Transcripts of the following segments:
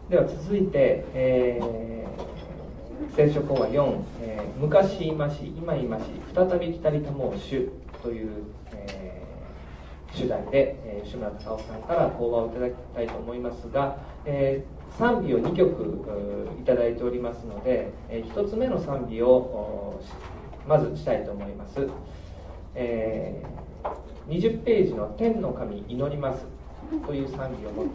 では続いて、聖書講話4、昔いまし、今いまし、再び来たりたもう主という、主題で、吉村隆夫さんから講話をいただきたいと思いますが、賛美を2曲いただいておりますので、1つ目の賛美をまずしたいと思います。20ページの天の神祈りますという賛美を持って、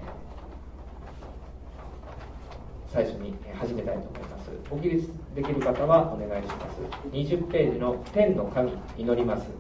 最初に始めたいと思います。お起立できる方はお願いします。20ページの天の神祈ります。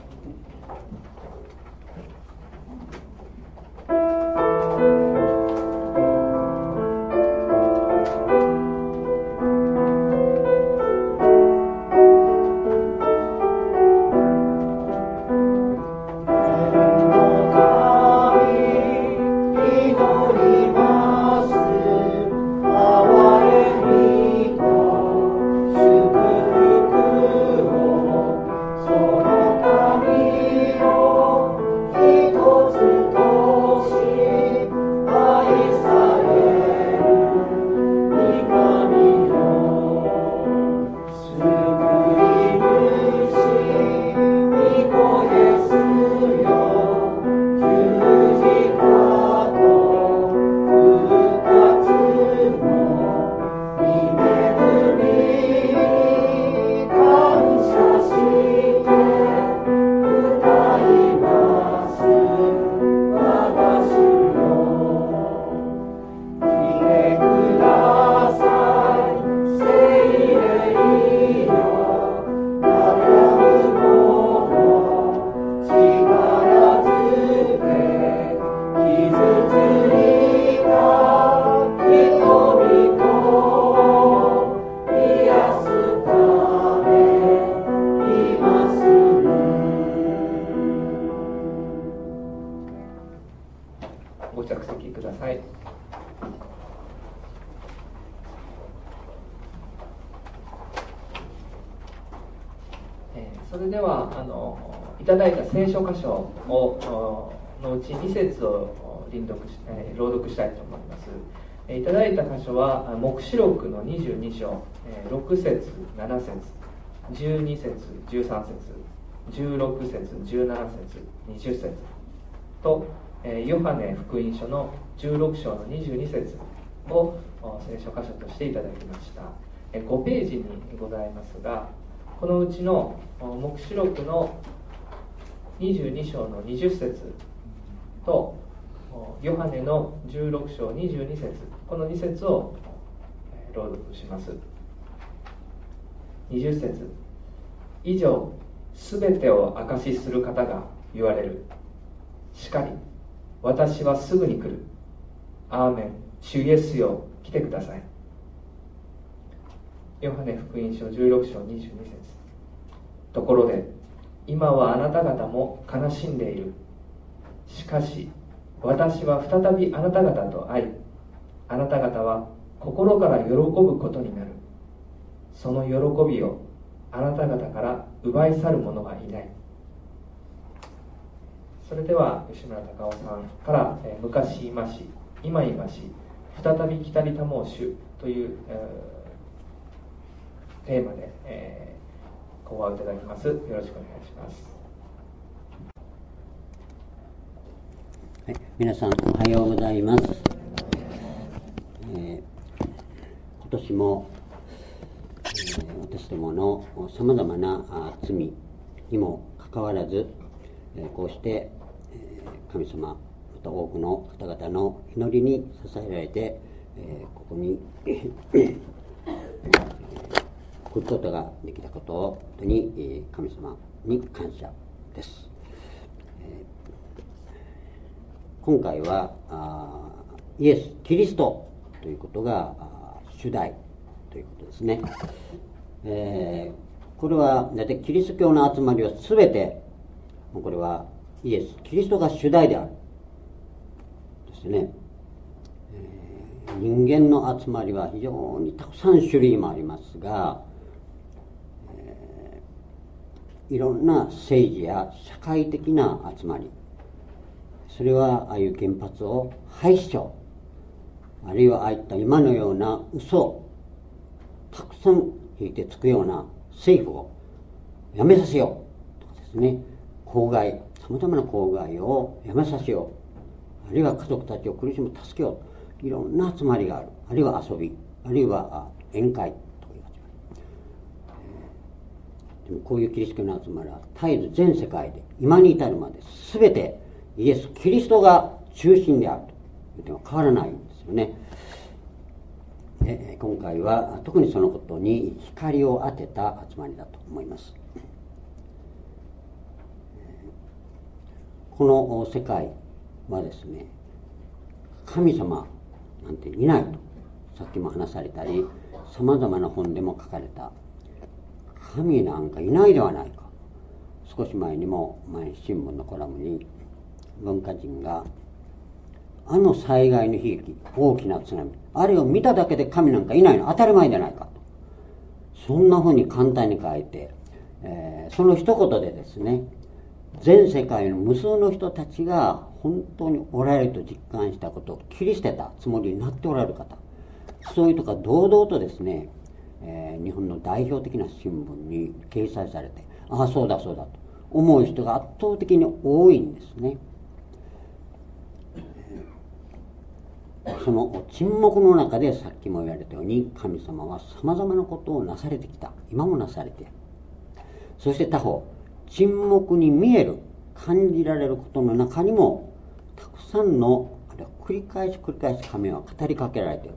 ご着席ください。それではいただいた聖書箇所をのうち2節を朗読したいと思います。いただいた箇所は黙示録の22章6節7節12節13節16節17節20節とヨハネ福音書の16章の22節を聖書箇所としていただきました。5ページにございますが、このうちの黙示録の22章の20節とヨハネの16章22節、この2節を朗読します。20節、以上すべてを証しする方が言われる。しかり私はすぐに来る。アーメン。主イエスよ、来てください。ヨハネ福音書16章22節、ところで今はあなた方も悲しんでいる。しかし私は再びあなた方と会い、あなた方は心から喜ぶことになる。その喜びをあなた方から奪い去る者はいない。それでは吉村隆夫さんから、昔いまし、今いまし、再び来たりたもう主という、テーマで、講話をいただきます。よろしくお願いします。 はい、皆さんおはようございます。今年も、私どものさまざまな罪にもかかわらず、こうして神様、また多くの方々の祈りに支えられて、ここに来ることができたことを本当に神様に感謝です。今回はイエス・キリストということが主題ということですね。これはだいたいキリスト教の集まりは全てこれはイエス・キリストが主題であるですね。人間の集まりは非常にたくさん種類もありますが、いろんな政治や社会的な集まり、それはああいう原発を廃止しよう、 あるいはああいった今のような嘘をたくさん引いてつくような政府をやめさせようとかですね、公害、さまざまな公害をやめさせよう、あるいは家族たちを苦しむ助けようと、いろんな集まりがある、あるいは遊び、あるいは宴会という集まり。でもこういうキリスト教の集まりは絶えず全世界で今に至るまで全てイエス・キリストが中心であるという点は変わらないんですよね。で今回は特にそのことに光を当てた集まりだと思います。この世界はですね、神様なんていないとさっきも話されたり、さまざまな本でも書かれた、神なんかいないではないか。少し前にも毎日新聞のコラムに文化人が、あの災害の悲劇、大きな津波、あれを見ただけで神なんかいないの当たり前じゃないかと、そんなふうに簡単に書いて、その一言でですね、全世界の無数の人たちが本当におられると実感したことを切り捨てたつもりになっておられる方、そういうとか堂々とですね、日本の代表的な新聞に掲載されて、ああそうだそうだと思う人が圧倒的に多いんですね。その沈黙の中でさっきも言われたように、神様はさまざまなことをなされてきた、今もなされている。そして他方、沈黙に見える、感じられることの中にもたくさんの、あるいは繰り返し神は語りかけられてい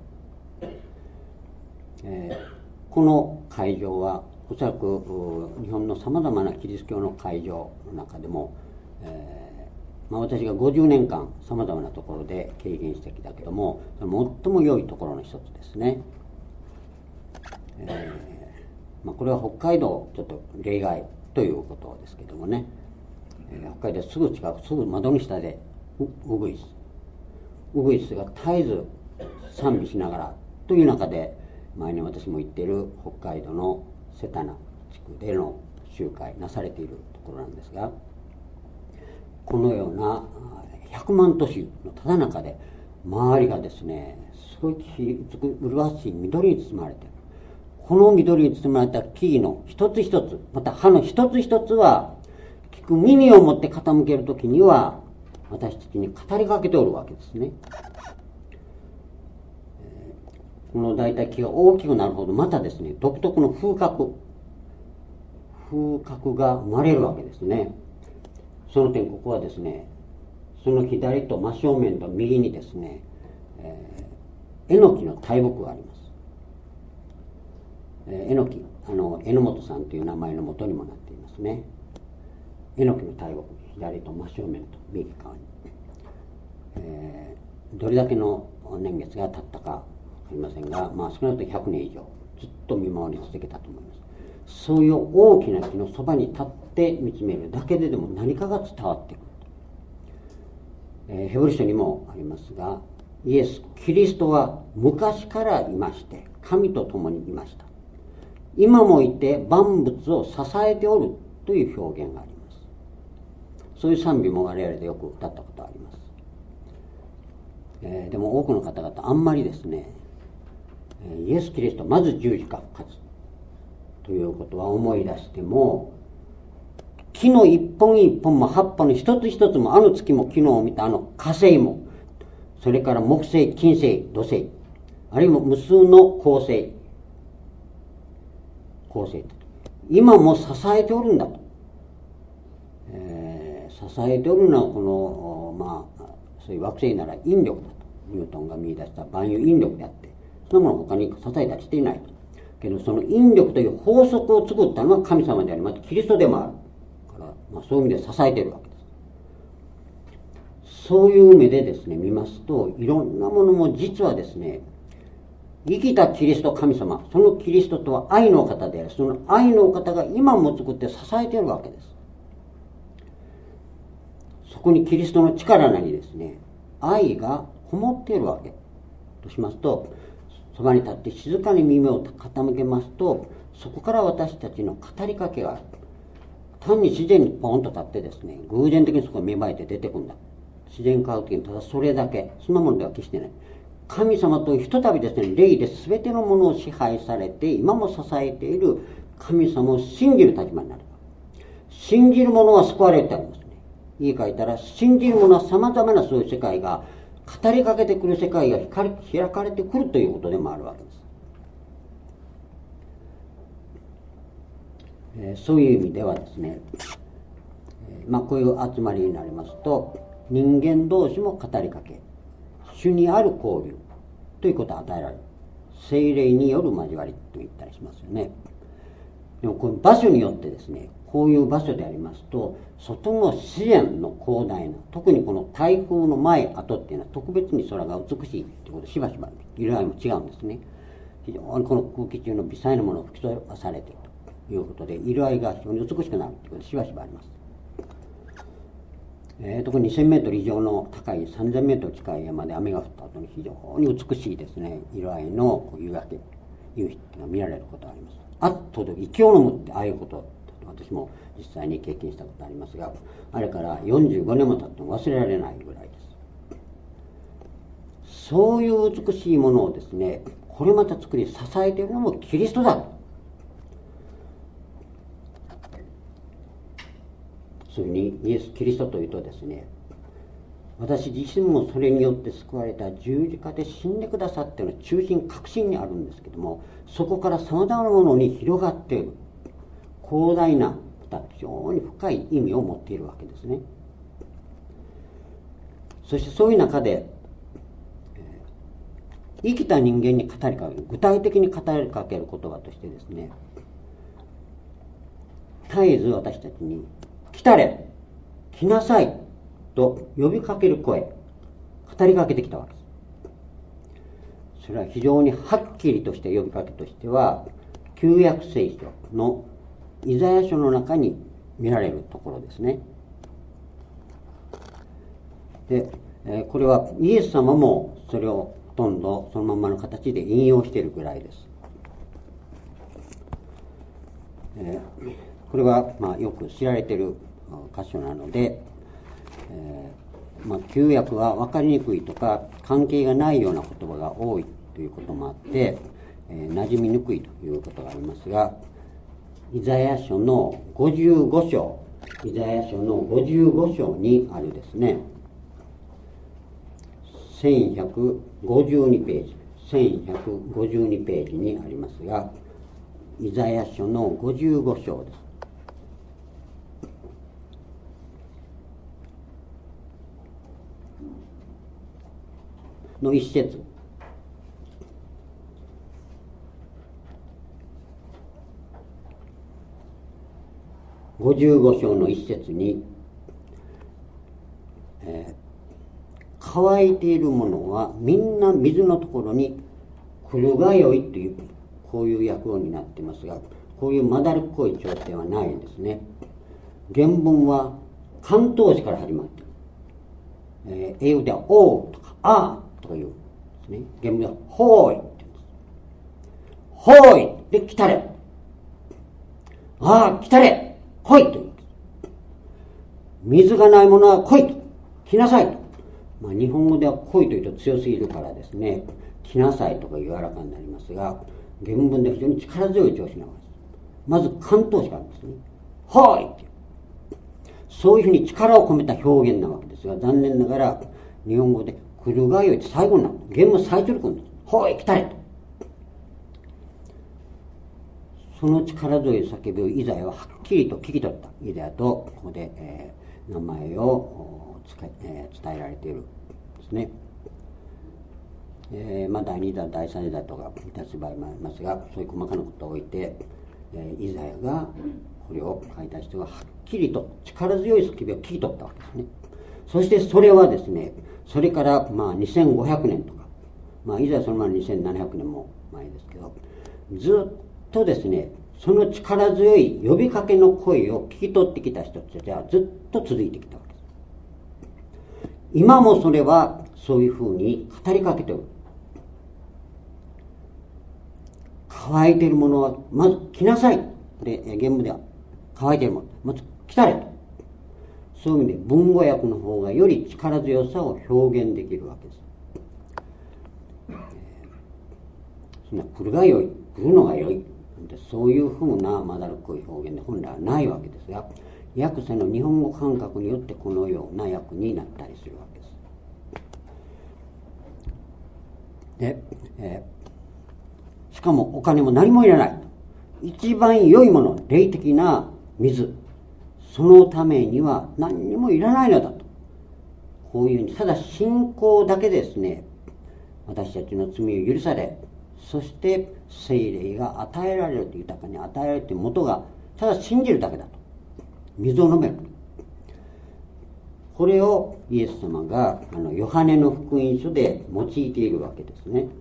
る。この会場はおそらく日本のさまざまなキリスト教の会場の中でも、私が50年間さまざまなところで経験してきたけども、最も良いところの一つですね。これは北海道ちょっと例外ということですけどもね、北海道すぐ近く、すぐ窓の下でウグイスが絶えず賛美しながらという中で、前に私も行っている北海道の瀬田名地区での集会なされているところなんですが、このような100万都市のただ中で周りがですね、すごい麗しい緑に包まれている。この緑に包まれた木々の一つ一つ、また葉の一つ一つは、聞く耳を持って傾けるときには私たちに語りかけておるわけですね。この大体木が大きくなるほど、またですね、独特の風格が生まれるわけですね。その点、ここはですね、その左と真正面と右にですね、えのきの大木があります。えのき、榎本さんという名前の元にもなっていますね。えのきの大木、左と真正面と右側に、どれだけの年月が経ったかわかりませんが、少なくとも100年以上ずっと見守り続けたと思います。そういう大きな木のそばに立って見つめるだけでも何かが伝わってくる。ヘブル書にもありますが、イエス・キリストは昔からいまして、神と共にいました。今もいて万物を支えておるという表現があります。そういう賛美も我々でよく歌ったことがあります。でも多くの方々あんまりですね、イエス・キリスト、まず十字架復活ということは思い出しても、木の一本一本も葉っぱの一つ一つも、あの月も昨日見たあの火星も、それから木星、金星、土星、あるいは無数の恒星、今も支えておるんだと、支えておるのはこの、そういう惑星なら引力だと、ニュートンが見出した万有引力であって、そのもの他に支えたりしていないと。けどその引力という法則を作ったのは神様であり、またキリストでもあるから、そういう意味で支えているわけです。そういう目でですね見ますと、いろんなものも実はですね、生きたキリスト神様、そのキリストとは愛の方である。その愛の方が今も作って支えているわけです。そこにキリストの力なりですね、愛がこもっているわけとしますと、そばに立って静かに耳を傾けますと、そこから私たちの語りかけがある。単に自然にポンと立ってですね、偶然的にそこが芽生えて出てくるんだ。自然科学的にただそれだけ、そんなものでは決してない。 神様とひとたびですね、霊で全てのものを支配されて今も支えている神様を信じる立場になる。信じる者は救われるってありますね。言い換えたら、信じる者は様々なそういう世界が、語りかけてくる世界が開かれてくるということでもあるわけです。そういう意味ではですね、こういう集まりになりますと、人間同士も語りかけ、主にある交流ということを与えられる。聖霊による交わりと言ったりしますよね。でもこの場所によってですね、こういう場所でありますと、外の支援の広大な、特にこの台風の前後っていうのは特別に空が美しいということでしばしば色合いも違うんですね。非常にこの空気中の微細なものを吹き飛ばされているということで、色合いが非常に美しくなるということでしばしばあります。特に2000メートル以上の高い3000メートル近い山で雨が降った後に非常に美しいですね、色合いの夕焼け、夕日が見られることがあります。あっとで勢いを持ってああいうこと、私も実際に経験したことありますが、あれから45年も経っても忘れられないぐらいです。そういう美しいものをですね、これまた作り支えているのもキリストだと。そういうふうにイエス・キリストというとですね、私自身もそれによって救われた十字架で死んでくださっているのは中心核心にあるんですけども、そこから様々なものに広がっている広大な非常に深い意味を持っているわけですね。そしてそういう中で、生きた人間に語りかける、具体的に語りかける言葉としてですね、絶えず私たちに来たれ、来なさいと呼びかける声、語りかけてきたわけです。それは非常にはっきりとした呼びかけとしては、旧約聖書のイザヤ書の中に見られるところですね。で、これはイエス様もそれをほとんどそのままの形で引用しているぐらいです。これはよく知られている箇所なので、旧約は分かりにくいとか関係がないような言葉が多いということもあって、馴染みにくいということがありますが、イザヤ書の55章、イザヤ書の55章にあるですね、1152ページ、1152ページにありますが、イザヤ書の55章です。の一節。55章の一節に、乾いているものはみんな水のところに来るがよいという、こういう訳音になっていますが、こういうまだるっこい調整はないんですね。原文は関東詞から始まっている。英語ではおーとかあーとか言うんですね。原文ではほーいって言うんです。ほーいで来たれ。あー来たれ来いと言うんです。水がないものは来いと来なさいと。日本語では来いというと強すぎるからですね、来なさいとか柔らかになりますが、原文では非常に力強い調子なわけです。まず関東詞があるんですね。ほーいって。そういうふうに力を込めた表現なわけですが、残念ながら日本語で来るがよいって最後になる。原文最初に来るんです。ほーい来たれと。その力強い叫びをイザヤははっきりと聞き取った。イザヤとここで、名前を伝えられているんですね。第2弾、第3弾とか立つ場合もありますが、そういう細かなことを置いて、イザヤがこれを書いた人がはっきりと力強い叫びを聞き取ったわけですね。そしてそれはですね、それから2500年とか、イザヤその前の2700年も前ですけど、ずっとですね、その力強い呼びかけの声を聞き取ってきた人たちはずっと続いてきたわけです。今もそれはそういうふうに語りかけておる。乾いているものはまず来なさい。で、原文では乾いているもの、まず来たれと。そういう意味で文語訳の方がより力強さを表現できるわけです。 そんな来るがよい、来るのがよい、そういうふうなまだるっこい表現で本来はないわけですが、訳者の日本語感覚によってこのような訳になったりするわけです。で、しかもお金も何もいらない。一番良いもの、霊的な水、そのためには何にもいらないのだと。こういうふうに、ただ信仰だけですね、私たちの罪を許され、そして聖霊が与えられると、豊かに与えられるという元が、ただ信じるだけだと。水を飲める。これをイエス様がヨハネの福音書で用いているわけですね。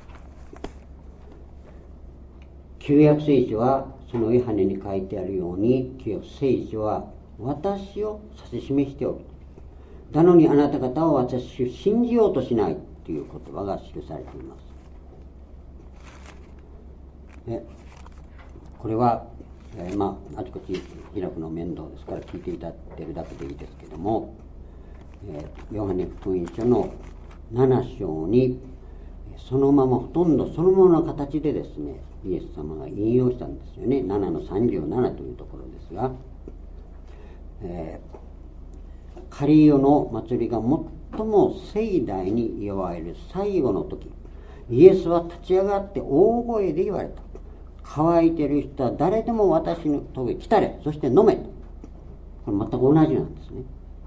旧約聖書はそのヨハネに書いてあるように、旧約聖書は私を指し示しておる。なのにあなた方は私を信じようとしないという言葉が記されています。これは、あちこち開くの面倒ですから聞いていただいているだけでいいですけども、ヨハネ福音書の7章にそのままほとんどそのままの形でですね、イエス様が引用したんですよね。7の37というところですが、カリオの祭りが最も盛大に祝われる最後の時、イエスは立ち上がって大声で言われた。乾いている人は誰でも私のとこへ来たれ、そして飲めと。これ全く同じなんですね。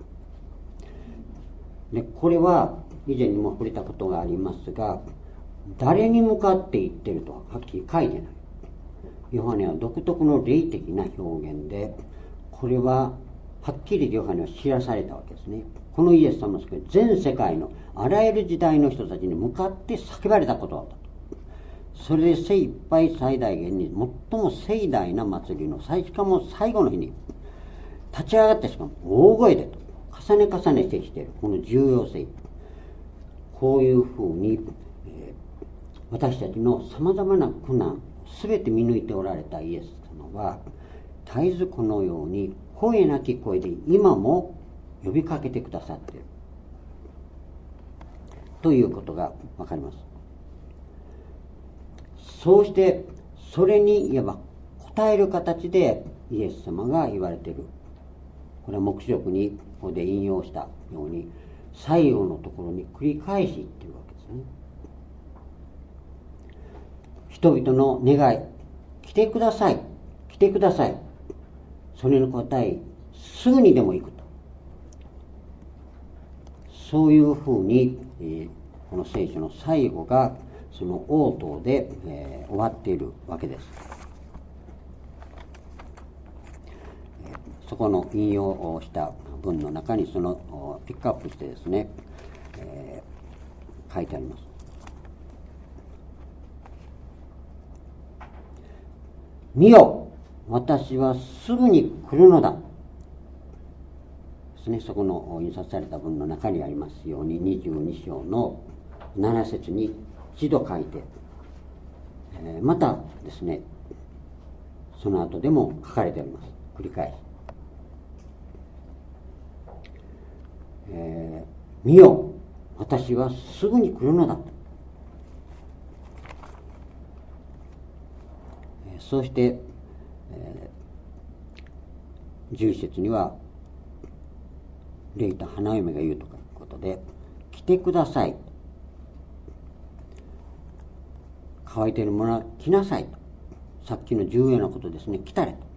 で、これは以前にも触れたことがありますが、誰に向かって言ってるとははっきり書いてない。ヨハネは独特の霊的な表現で、これははっきりヨハネは知らされたわけですね。このイエス様ですけど、全世界のあらゆる時代の人たちに向かって叫ばれたことだったと。それで精一杯最大限に最も盛大な祭りのしかも最後の日に立ち上がって、しかも大声でと重ね重ねしてきているこの重要性、こういうふうに、私たちのさまざまな苦難すべて見抜いておられたイエス様は絶えずこのように声なき声で今も呼びかけてくださっているということがわかります。そうしてそれにいわば答える形でイエス様が言われている。これは黙示録にここで引用したように最後のところに繰り返し言っているわけですね。人々の願い、来てください、来てください。それに応えすぐにでも行くと。そういうふうに、この聖書の最後がその応答で、終わっているわけです。そこの引用をした文の中にそのピックアップしてですね、書いてあります。見よ、私はすぐに来るのだですね。そこの印刷された文の中にありますように22章の7節に一度書いて、またですねその後でも書かれております。繰り返し、見よ、私はすぐに来るのだと。そして、11節には霊と花嫁が言うということで、来てください、乾いているものは来なさいと。さっきの重要なことですね、来たれと。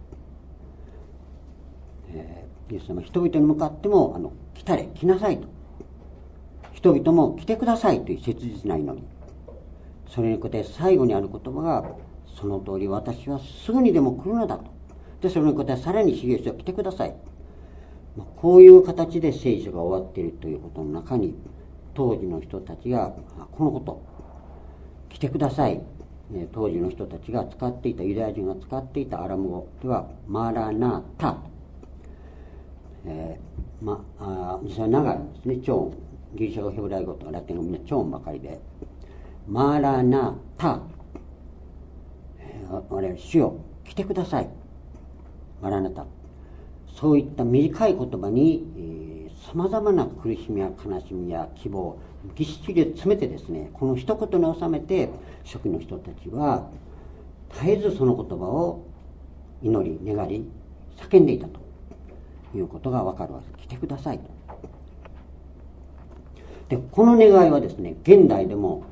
イエス様は人々に向かっても来たれ、来なさいと。人々も来てくださいという切実な祈り。それに応え最後にある言葉が、その通り私はすぐにでも来るのだと。でそれに応えさらに修行して来てください。こういう形で聖書が終わっているということの中に、当時の人たちがこのこと、来てください、当時の人たちが使っていた、ユダヤ人が使っていたアラム語ではマラナタ、実際長いんですね。長音、ギリシャ語、ヘブライ語とかラテン語、みんな長音ばかりで、マラナタ、我々主よ来てください、マラナタ。そういった短い言葉に、 さまざまな苦しみや悲しみや希望をぎっしり詰めてですね、この一言に収めて初期の人たちは絶えずその言葉を祈り願い叫んでいたということが分かるわけです。来てくださいと。でこの願いはですね、現代でも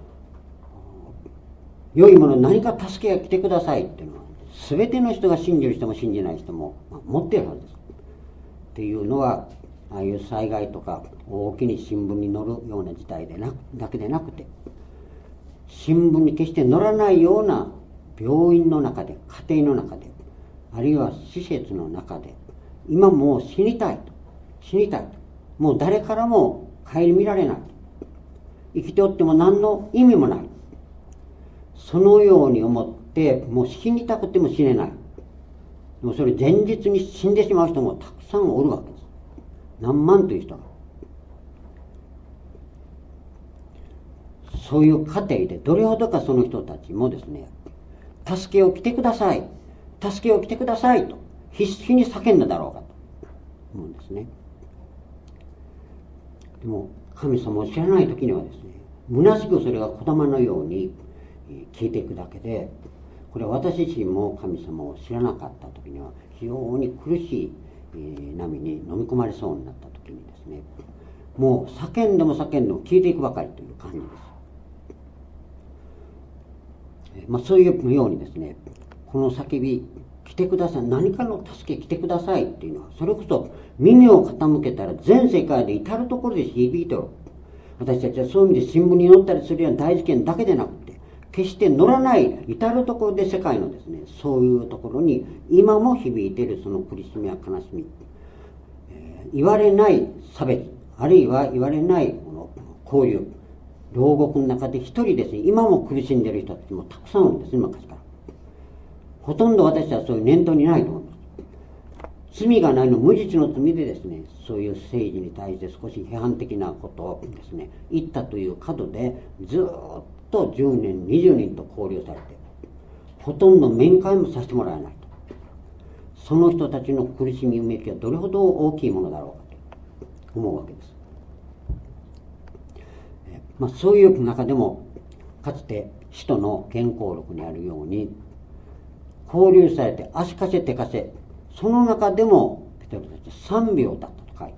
良いもの、何か助けが来てくださいっていうのは全ての人が信じる人も信じない人も持っているはずです。っていうのは、ああいう災害とか大きに新聞に載るような事態でだけでなくて、新聞に決して載らないような病院の中で、家庭の中で、あるいは施設の中で、今もう死にたいと、もう誰からも顧みられない、生きておっても何の意味もない、そのように思ってもう死にたくても死ねない、でもそれ前日に死んでしまう人もたくさんおるわけです。何万という人が。そういう家庭でどれほどかその人たちもですね、助けを来てください、助けを来てくださいと必死に叫んだだろうかと思うんですね。でも神様を知らない時にはですね、虚しくそれが言霊のように聞いていくだけで、これは私自身も神様を知らなかった時には非常に苦しい波に飲み込まれそうになった時にですね、もう叫んでも消えていくばかりという感じです。そういうようにですね、この叫び、来てください、何かの助け来てくださいっていうのは、それこそ耳を傾けたら全世界で至るところで響いておる。私たちはそういう意味で新聞に載ったりするような大事件だけでなくて、決して載らない至るところで世界のですね、そういうところに今も響いているその苦しみや悲しみ、言われない差別、あるいは言われないこの交流、牢獄の中で一人ですね、今も苦しんでいる人たちもたくさんいるんですね、昔から。ほとんど私はそういう念頭にないと思います。罪がないの、無実の罪でですね、そういう政治に対して少し批判的なことをですね、言ったという角でずっと10年、20年と勾留されて、ほとんど面会もさせてもらえないと。その人たちの苦しみ、うめきはどれほど大きいものだろうかと思うわけです。そういう中でも、かつて使徒の原稿録にあるように、交流されて足かせ手かせ、その中でもペテロたち賛美を歌ったと書いてある。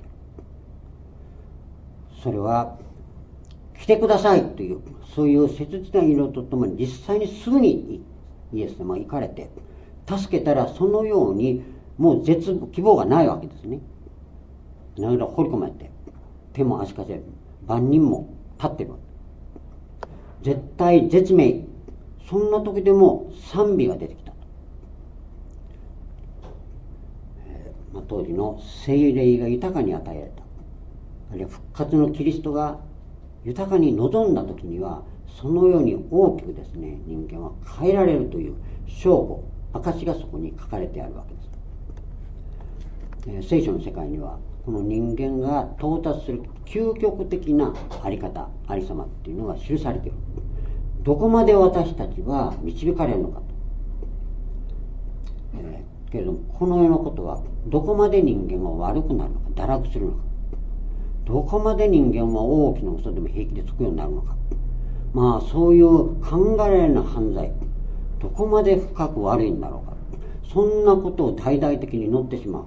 それは来てくださいという、そういう切実な祈りとともに、実際にすぐにイエス様が行かれて助けたら、そのようにもう希望がないわけですね。なので掘り込まれて、手も足かせ、万人も立ってるわけ。絶対絶命、そんな時でも賛美が出てきた。当時の聖霊が豊かに与えられた、あるいは復活のキリストが豊かに望んだ時には、そのように大きくですね、人間は変えられるという証拠、証がそこに書かれてあるわけです。聖書の世界にはこの人間が到達する究極的なあり方、ありさまっていうのが記されている。どこまで私たちは導かれるのかと。けれども、この世のことはどこまで人間は悪くなるのか、堕落するのか、どこまで人間は大きな嘘でも平気でつくようになるのか、そういう考えられない犯罪、どこまで深く悪いんだろうか、そんなことを大々的に載ってしまう。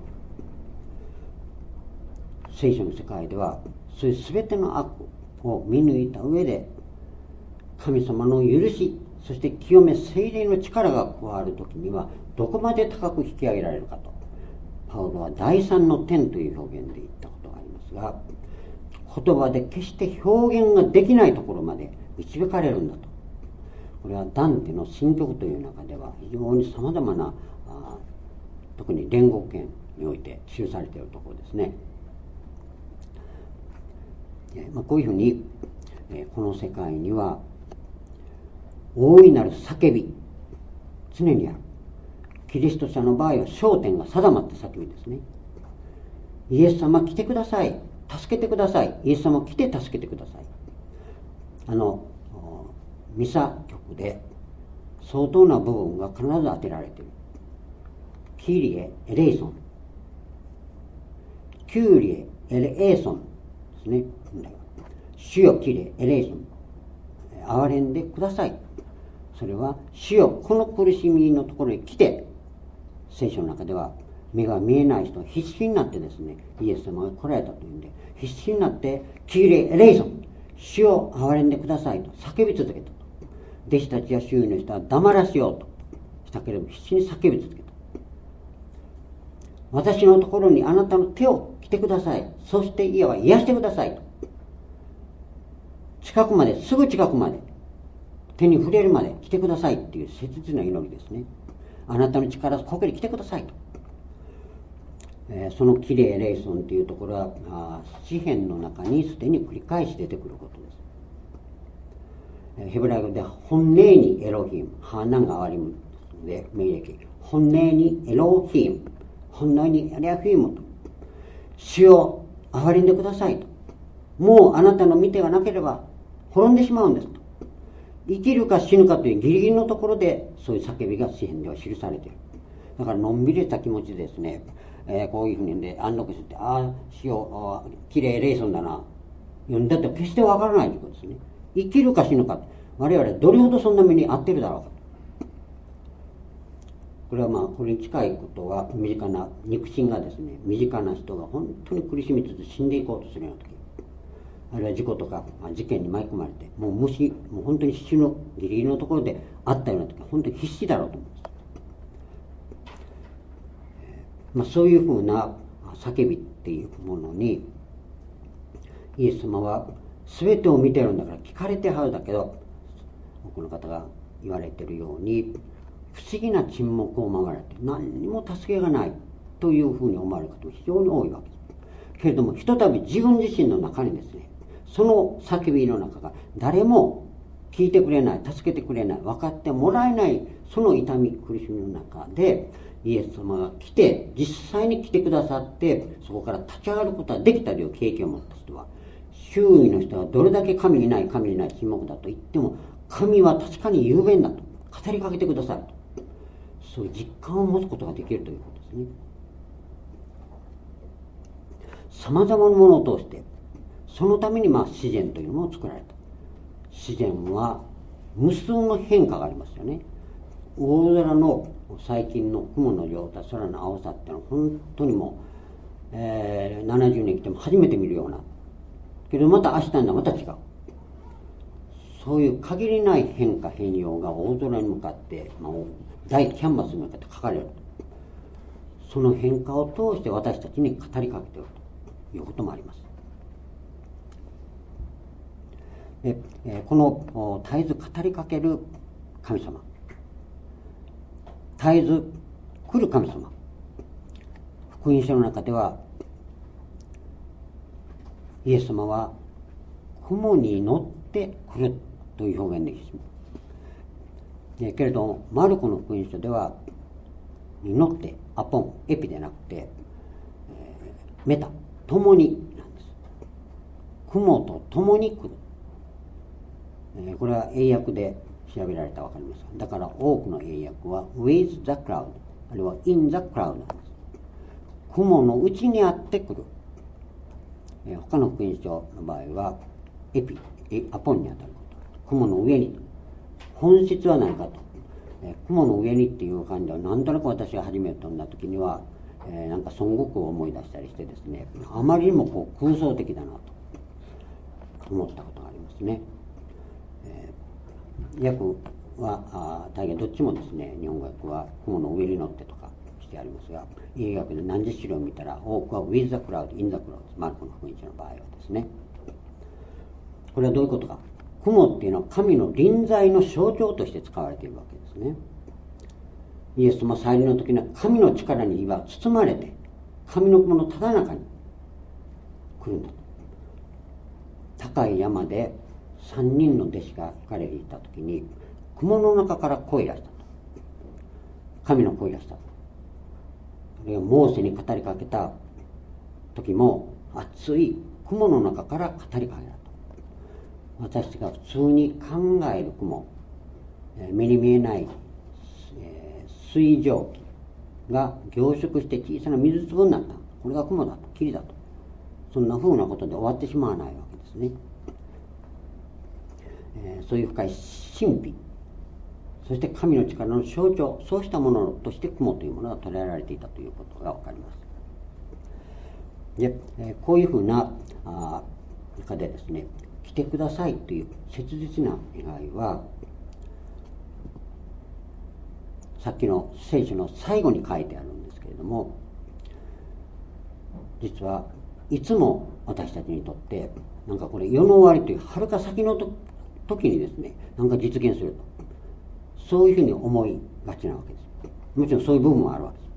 聖書の世界ではそういう全ての悪を見抜いた上で、神様の許し、そして清め聖霊の力が加わるときにはどこまで高く引き上げられるかと、パウロは第三の天という表現で言ったことがありますが、言葉で決して表現ができないところまで導かれるんだと。これはダンテの新曲という中では非常にさまざまな、特に煉獄権において記されているところですね。こういうふうに、この世界には大いなる叫び、常にある。キリスト者の場合は焦点が定まった叫びですね。イエス様来てください、助けてください、イエス様来て助けてください。ミサ曲で相当な部分が必ず当てられている。キリエ・エレイソン、キューリエ・エレエーソンですね。主よキレエレーソン、憐れんでください。それは主よこの苦しみのところに来て、聖書の中では目が見えない人は必死になってですね、イエス様が来られたというんで、必死になってキレエレーソン、主を憐れんでくださいと叫び続けたと。弟子たちや周囲の人は黙らせようとしたけれども、必死に叫び続けた。私のところにあなたの手を来てください、そしていわ癒してくださいと。近くまで、すぐ近くまで、手に触れるまで来てくださいっていう切実な祈りですね。あなたの力、ここに来てくださいと。そのキレエレイソンというところは詩篇の中にすでに繰り返し出てくることです。ヘブライ語で本音にエロヒム、ハナがありむで命令、本音にエロヒム、本音にエレフィムと、主を憐れんでくださいと。もうあなたの見てがなければ滅んでしまうんですと。生きるか死ぬかというギリギリのところでそういう叫びが詩篇では記されている。だからのんびりした気持ちですね、こういうふうにで安楽して、死をきれいレイソンだな、読んだって決してわからないということですね。生きるか死ぬか、我々どれほどそんな目に遭っているだろうか。これはこれに近いことは、身近な肉親がですね、身近な人が本当に苦しみつつ死んでいこうとするような時、あるいは事故とか事件に巻き込まれて、もう本当に死ぬギリギリのところであったような時は本当に必死だろうと思います。そういうふうな叫びっていうものに、イエス様は全てを見てるんだから聞かれてはるだけど、多くの方が言われているように不思議な沈黙を守られて、何にも助けがないというふうに思われる方も非常に多いわけです。けれども、ひとたび自分自身の中にですね、その叫びの中が誰も聞いてくれない、助けてくれない、分かってもらえない、その痛み苦しみの中でイエス様が来て、実際に来てくださって、そこから立ち上がることができたという経験を持った人は、周囲の人がどれだけ神いない沈黙だと言っても、神は確かに雄弁だと語りかけてくださると、そういう実感を持つことができるということですね。様々なものを通して、そのために自然というのも作られた。自然は無数の変化がありますよね。大空の最近の雲の量と空の青さってのは本当にもう、70年来ても初めて見るような、けどまた明日にはまた違う、そういう限りない変化変容が大空に向かって、大キャンバスに向かって書かれる。その変化を通して私たちに語りかけているということもあります。でこの絶えず語りかける神様、絶えず来る神様、福音書の中ではイエス様は雲に乗って来るという表現できます。けれどマルコの福音書ではに乗ってアポンエピでなくて、メタ共になんです。雲と共に来る。これは英訳で調べられたら分かります。だから多くの英訳は with the cloud あるいは in the cloud なんです。雲のうちにあってくる。他の福音書の場合はエピアポンにあたること、雲の上に。本質は何かと、雲の上にっていう感じではなんとなく私が初めて飛んだ時には、なんか孫悟空を思い出したりしてですね、あまりにも空想的だなと思ったことがありますね。訳は大概どっちもですね、日本語訳は雲の上に乗ってとかしてありますが、英訳で何十資料を見たら多くは with the cloud in the cloud、 マルコの福音書の場合はですね。これはどういうことか。雲っていうのは神の臨在の象徴として使われているわけですね。イエス様再臨の時には神の力に包まれて、神の雲のただ中に来るんだと。高い山で3人の弟子が彼にいた時に、雲の中から声がしたと。神の声がしたと。あるいはモーセに語りかけた時も、熱い雲の中から語りかけたと。私たちが普通に考える雲、目に見えない水蒸気が凝縮して小さな水粒になった。これが雲だと、霧だと。 そんな風なことで終わってしまわないわけですね。そういう深い神秘、そして神の力の象徴、そうしたものとして雲というものが捉えられていたということが分かります。で、こういうふうな中でですね、来てくださいという切実な願いは、さっきの聖書の最後に書いてあるんですけれども、実はいつも私たちにとってなんかこれ世の終わりというはるか先の時にですね、なんか実現すると、そういうふうに思いがちなわけです。もちろんそういう部分もあるわけです。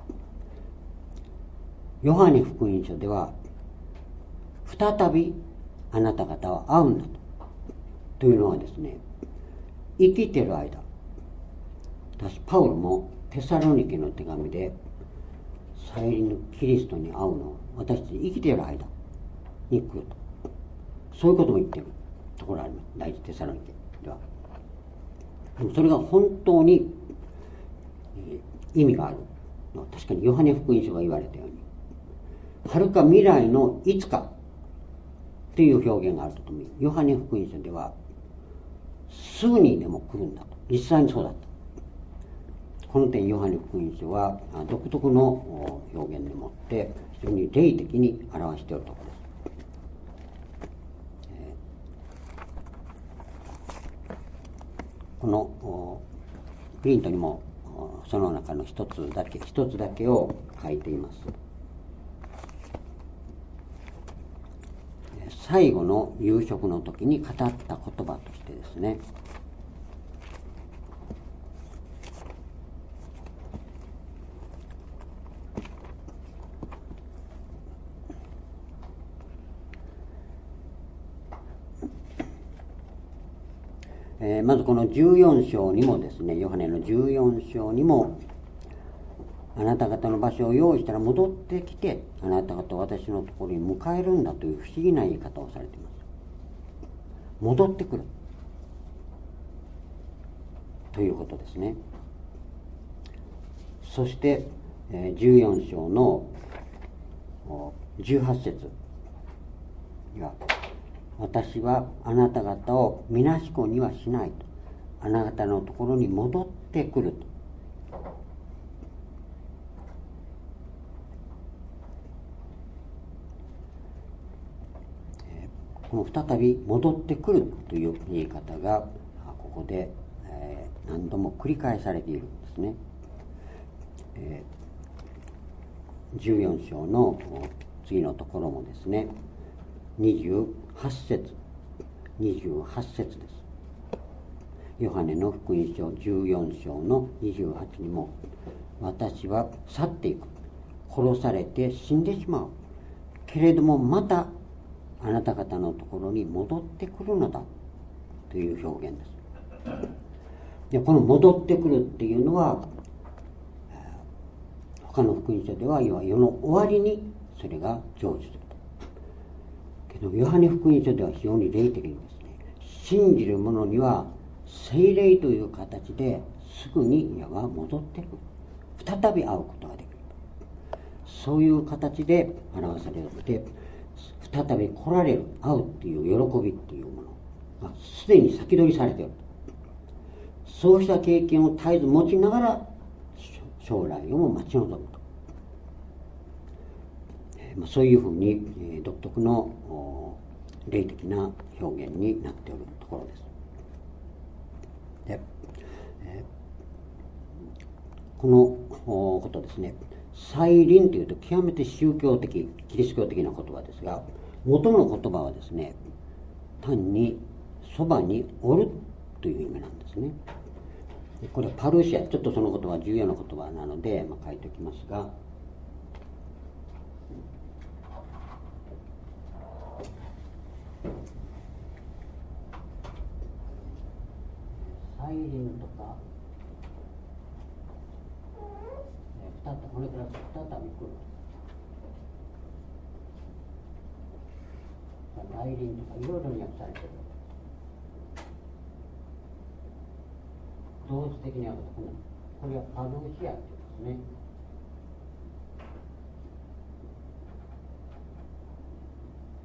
ヨハネ福音書では、再びあなた方は会うんだというのはですね、生きている間、私パウロもテサロニケの手紙で再臨のキリストに会うのを私たち生きている間に来ると、そういうことも言っているところがあります。第一テサロニケでは。でもそれが本当に意味があるのは、確かにヨハネ福音書が言われたように、はるか未来のいつかという表現があるとともに、ヨハネ福音書ではすぐにでも来るんだと、実際にそうだった。この点ヨハネ福音書は独特の表現でもって非常に霊的に表しているところです。このプリントにもその中の一つだけを書いています。最後の夕食の時に語った言葉としてですね、まずこの14章にもですね、ヨハネの14章にも、あなた方の場所を用意したら戻ってきて、あなた方を私のところに迎えるんだという不思議な言い方をされています。戻ってくるということですね。そして14章の18節には、私はあなた方をみなし子にはしないと、あなたのところに戻ってくると。この再び戻ってくるという言い方がここで何度も繰り返されているんですね。14章の次のところもですね、28節です。ヨハネの福音書14章の28にも、私は去っていく、殺されて死んでしまうけれどもまたあなた方のところに戻ってくるのだという表現です。でこの戻ってくるっていうのは、他の福音書では世の終わりにそれが成就すると。けどヨハネ福音書では非常に霊的にですね、信じる者には聖霊という形ですぐにいわば戻ってくる、再び会うことができる、そういう形で表されて、再び来られる、会うっていう喜びっていうものがすでに先取りされている。そうした経験を絶えず持ちながら将来をも待ち望むと、そういうふうに独特の霊的な表現になっているところです。でこのことですね、再臨というと極めて宗教的、キリスト教的な言葉ですが、元の言葉はですね、単にそばにおるという意味なんですね。これはパルシア、ちょっとその言葉は重要な言葉なので、書いておきますが、再臨とかこれから再び来る、来臨とかいろいろに訳されている。同時的に訳すと、これはパルシアというんですね。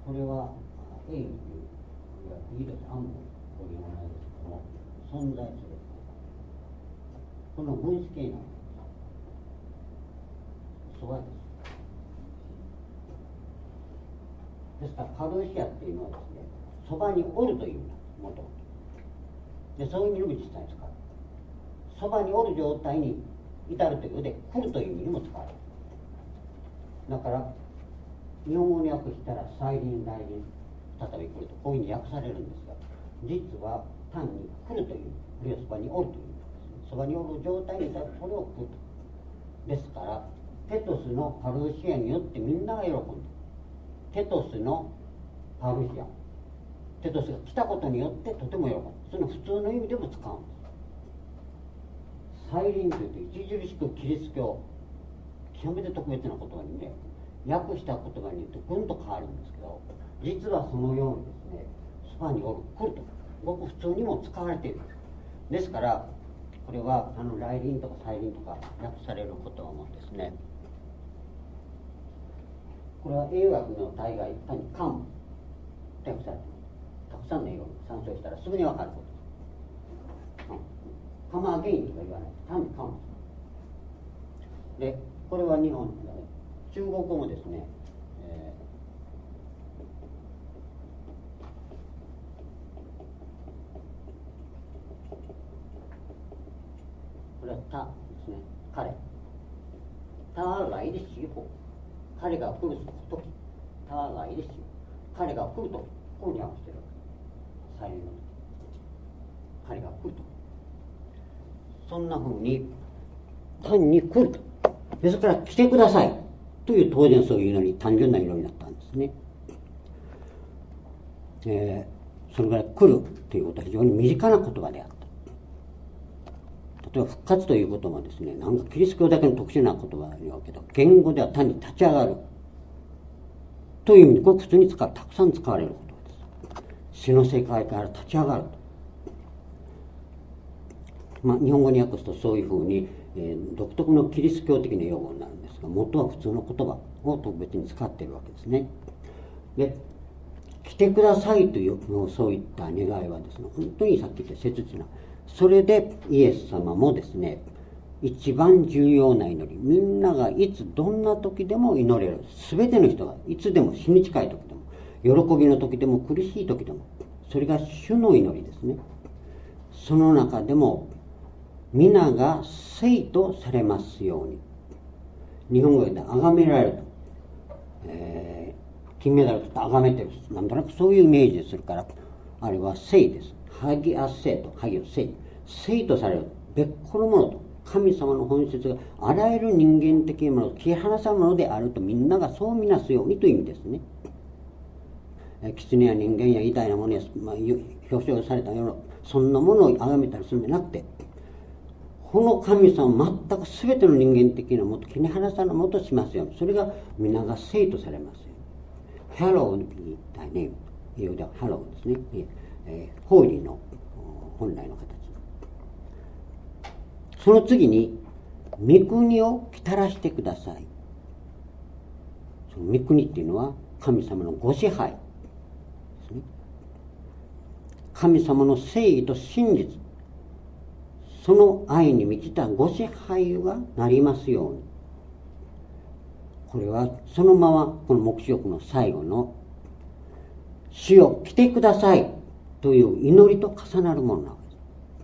これは英雄というイードス・アンモという名前ですけども、存在するこの分子形なんです。そばです。ですからパルシアっていうのはですね、そばにおるという意味なんです、もともと。でそういう意味にも実際に使われる。そばにおる状態に至るというので、来るという意味にも使われる。だから日本語に訳したら再臨来臨再び来るとこういうふうに訳されるんですが、実は単に来るという、あるいはそばにおるという意味ですね。そばにおる状態に至るこれを来ると。ですからテトスのパルシアによってみんなが喜んで、テトスのパルシア、テトスが来たことによってとても喜ぶ。その普通の意味でも使うんです。再臨というと著しくキリスト教、極めて特別な言葉にね、訳した言葉によってぐんと変わるんですけど、実はそのようにですね、そばにおる、来るとごく普通にも使われているんです。ですからこれは来臨とか再臨とか訳される言葉もですね、これは英訳の大概単にカムって訳されています。たくさんの英語を参照したらすぐに分かることです。カムアゲインとか言わない。単にカムで、これは日本の、中国語もですね、これは他ですね、彼。他来的時候、彼が来るとき、他来的時候、彼が来るとき、こういうふうに訳しているわけです。再臨のとき、彼が来るとき。そんなふうに単に来ると。ですから来てくださいという、当然そういう祈り、単純な祈りになったんですね。それぐらい来るということは非常に身近な言葉であった。例えば復活ということもですね、なんかキリスト教だけの特殊な言葉になるけど、言語では単に立ち上がるという意味でごく普通にたくさん使われる言葉です。死の世界から立ち上がると。日本語に訳すとそういうふうに、独特のキリスト教的な用語になるんですが、元は普通の言葉を特別に使っているわけですね。で、来てくださいというそういった願いはですね、本当にさっき言った切実な。それでイエス様もですね、一番重要な祈り、みんながいつどんな時でも祈れる、全ての人がいつでも死に近い時でも喜びの時でも苦しい時でも、それが主の祈りですね。その中でも皆が聖とされますように、日本語で崇められると、金メダルと崇めてる、なんとなくそういうイメージでするから、あれは聖です。ハギア聖と、ハギア聖、聖とされる別個のものと、神様の本質があらゆる人間的なものを切り離さるものであると、みんながそう見なすようにという意味ですね。狐や人間や偉大なものや、表彰されたようなそんなものを崇めたりするんじゃなくて、この神様を全く全ての人間的なものと切り離さないものとしますように、それが皆が聖とされますように。Hallowed be thy name、英語では Hallowed ですね、ホーリーの本来の形。その次に御国を来たらしてください。その御国っていうのは神様のご支配ですね。神様の正義と真実、その愛に満ちたご支配がなりますように。これはそのままこの黙示録の最後の主よ来てくださいという祈りと重なるものなわけです。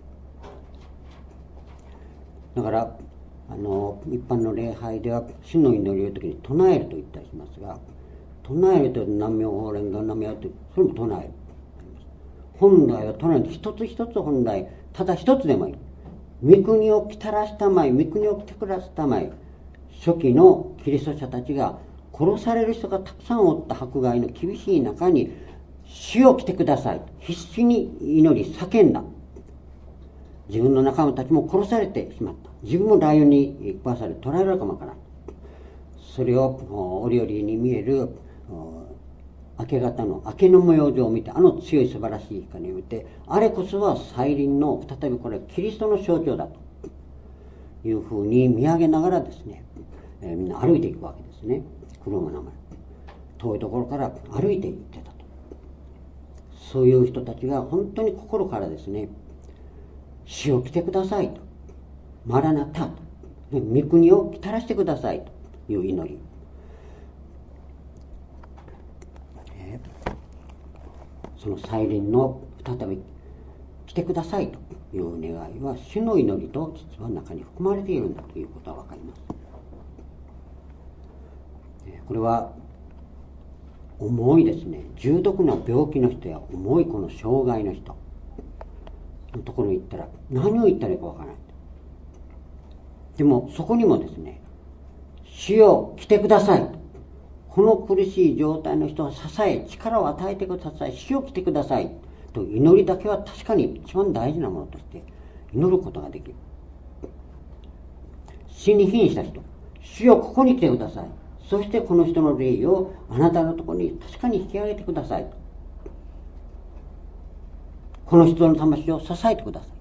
だから一般の礼拝では主の祈りを時に唱えると言ったりしますが、唱えると南無法蓮華南無阿弥陀と、それも唱える。本来は唱える、一つ一つ本来ただ一つでもいい。御国を来たらしたまえ、御国を来てくださったまえ。初期のキリスト者たちが殺される人がたくさんおった迫害の厳しい中に、主を来てください、必死に祈り叫んだ。自分の仲間たちも殺されてしまった。自分もライオンに食わされ捕らえられるかもわからない。それを折々に見える明け方の明けの模様状を見て、強い素晴らしい光を見て、あれこそは再臨の再びこれキリストの象徴だというふうに見上げながらですね、みんな歩いていくわけですね。車の前遠いところから歩いて行ってたと。そういう人たちが本当に心からですね、主を来てくださいと、マラナタと、御国を来たらしてくださいという祈り、その再臨の再び来てくださいという願いは主の祈りと実は中に含まれているんだということが分かります。これは重いですね、重篤な病気の人や重いこの障害の人のところに行ったら何を言ったらいいか分からない。でもそこにもですね、主よ来てくださいと、この苦しい状態の人を支え力を与えてください、主よ来てくださいと祈りだけは確かに一番大事なものとして祈ることができる。死に瀕した人、主よここに来てください、そしてこの人の霊をあなたのところに確かに引き上げてくださいと、この人の魂を支えてください、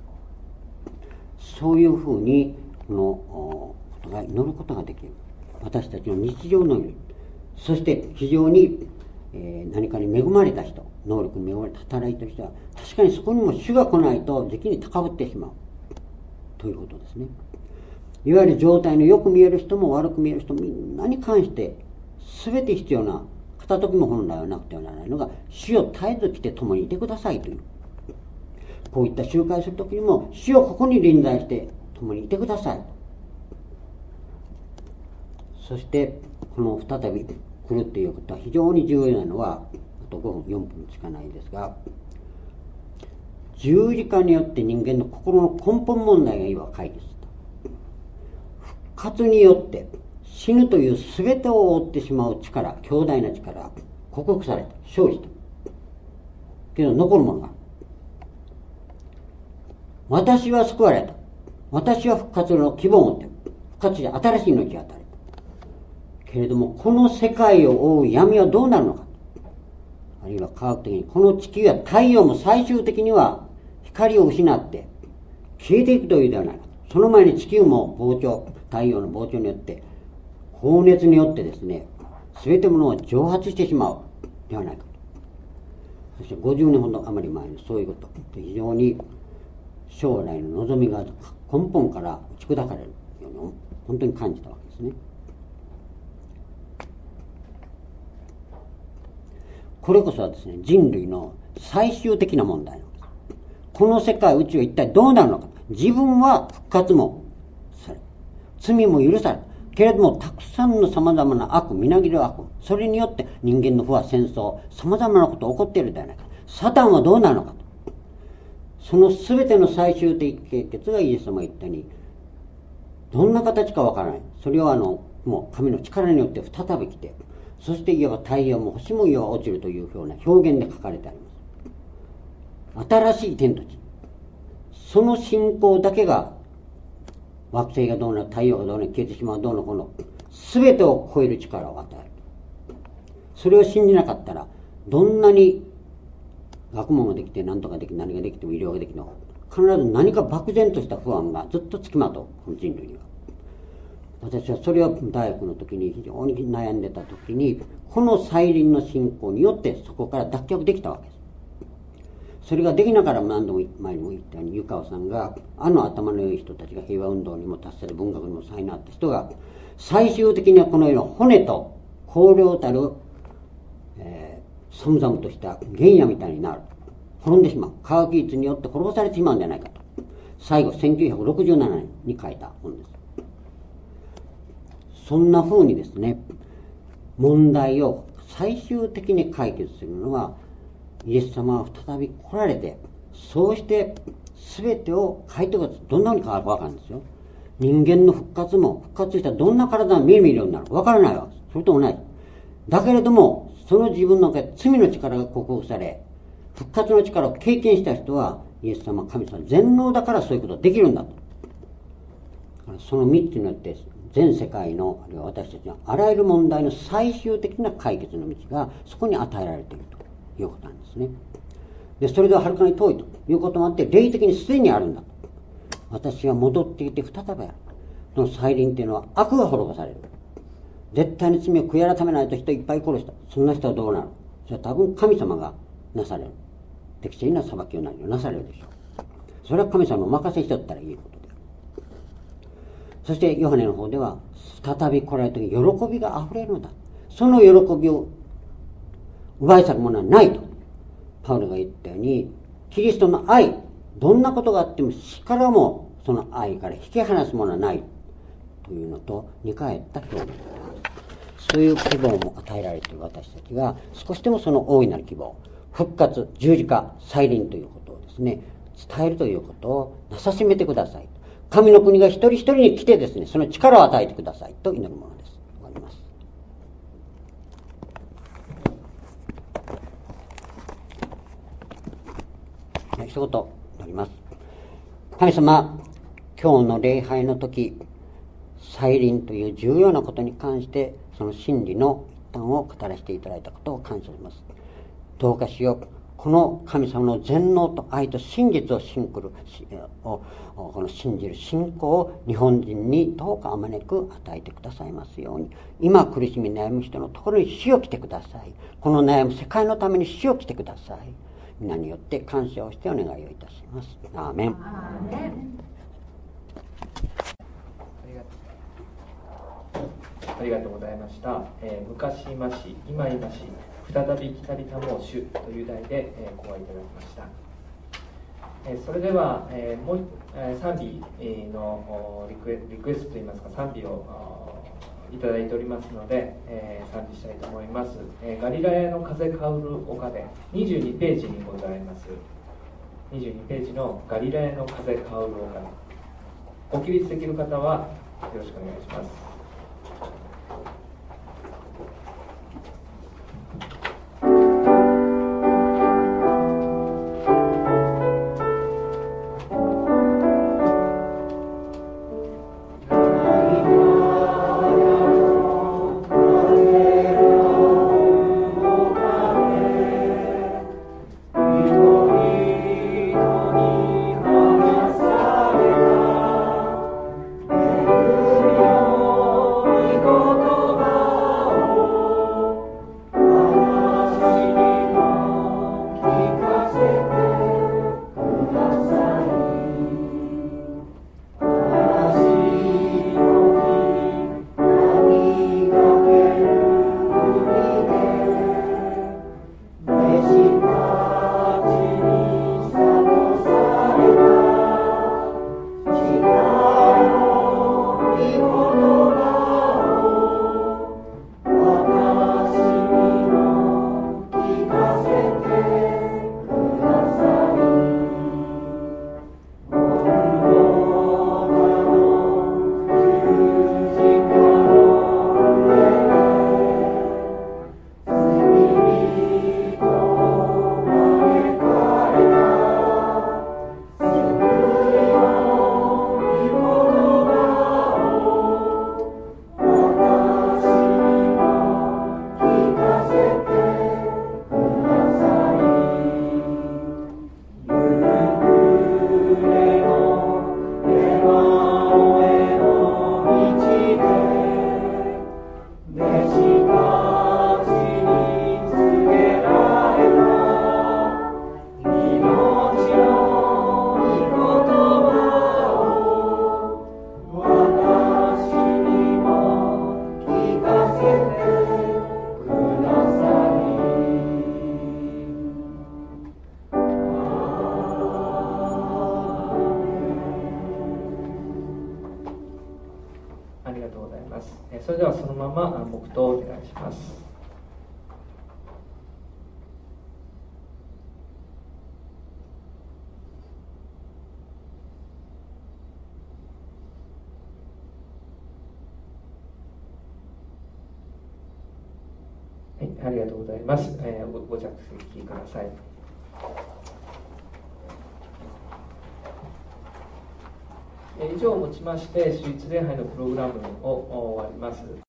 そういうふうにこのことが祈ることができる。私たちの日常の祈り、そして非常に何かに恵まれた人、能力に恵まれて働いている人は確かにそこにも主が来ないと時期に高ぶってしまうということですね。いわゆる状態のよく見える人も悪く見える人もみんなに関して全て必要な片時も本来はなくてはならないのが、主を絶えず来て共にいてくださいという、こういった集会するときにも主をここに臨在して共にいてください。そしてこの再び来るということは非常に重要なのは、あと5分4分しかないですが、十字架によって人間の心の根本問題が今解決した。復活によって死ぬという全てを覆ってしまう力、強大な力、克服された、勝利したけど残るものがある。私は救われた、私は復活の希望を持っている、復活で新しい命を与えるけれども、この世界を覆う闇はどうなるのか、あるいは科学的にこの地球や太陽も最終的には光を失って消えていくというではないか。その前に地球も膨張、太陽の膨張によって高熱によってですね、全てものを蒸発してしまうではないか。そして50年ほど余り前にそういうこと、非常に将来の望みが根本から打ち砕かれるように本当に感じたわけですね。これこそはですね、人類の最終的な問題なんです。この世界、宇宙は一体どうなるのか。自分は復活もされ、罪も許され、けれどもたくさんの様々な悪、みなぎる悪、それによって人間の不和、戦争、様々なことが起こっているではないか。サタンはどうなるのかと。その全ての最終的解決がイエス様が言ったように、どんな形かわからない。それはもう神の力によって再び来て、そしていわば太陽も星もいわば落ちるというような表現で書かれてあります。新しい天と地、その信仰だけが惑星がどうなる、太陽がどうなる、消えてしまうどうのこの全てを超える力を与える。それを信じなかったら、どんなに学問ができて何とかできて何ができても医療ができても必ず何か漠然とした不安がずっとつきまとう、この人類には。私はそれを大学の時に非常に悩んでた時に、この再臨の信仰によってそこから脱却できたわけです。それができながら何度も前にも言ったように、湯川さんが頭の良い人たちが平和運動にも達せる、文学にも才能あった人が最終的にはこの世の骨と荒涼たる、寒々とした原野みたいになる、滅んでしまう、科学技術によって滅ぼされてしまうんじゃないかと、最後1967年に書いた本です。そんな風にですね、問題を最終的に解決するのはイエス様は再び来られて、そうして全てを変えてください。どんな風に変わるか分からないんですよ。人間の復活も、復活したらどんな体が見えるようになるか分からないわけです。それと同じだけれども、その自分の罪の力が克服され、復活の力を経験した人は、イエス様、神様全能だからそういうことができるんだと。その3つによって全世界の、あるいは私たちのあらゆる問題の最終的な解決の道がそこに与えられているということなんですね。でそれでははるかに遠いということもあって、霊的にすでにあるんだと。私は戻っていて再びある。その再臨というのは悪が滅ぼされる。 絶対に罪を悔い改めないと人いっぱい殺した。そんな人はどうなる？それは多分神様がなされる。適正な裁きをなされるでしょう。それは神様のお任せしとったらいいことで。そしてヨハネの方では、再び来られた時喜びがあふれるのだ。その喜びを奪い去るものはないとパウロが言ったように、キリストの愛、どんなことがあっても死からもその愛から引き離すものはないというのと似返った表現である。そういう希望も与えられている私たちが、少しでもその大いなる希望、復活、十字架、再臨ということをですね、伝えるということをなさしめてください。神の国が一人一人に来てですね、その力を与えてくださいと祈るものです。終わります。一言祈ります。神様、今日の礼拝の時、再臨という重要なことに関して、その真理の一端を語らせていただいたことを感謝します。どうかしよう、この神様の全能と愛と真実をこの信じる信仰を日本人にどうかあまねく与えてくださいますように。今苦しみ悩む人のところに死を来てください。この悩む世界のために死を来てください。皆によって感謝をしてお願いをいたします。アーメン。 ありがとうございました。昔まし、今いまし、再び来たりたもう主という題で講話いただきました。それでは、もう賛美のリクエストといいますか、賛美をいただいておりますので、賛美したいと思います。ガリラヤの風薫る丘で22ページにございます。22ページのガリラヤの風薫る丘で、ご起立できる方はよろしくお願いします。それではそのまま黙祷をお願いします。はい、ありがとうございます。ご着席ください。以上をもちまして、主日礼拝のプログラムを終わります。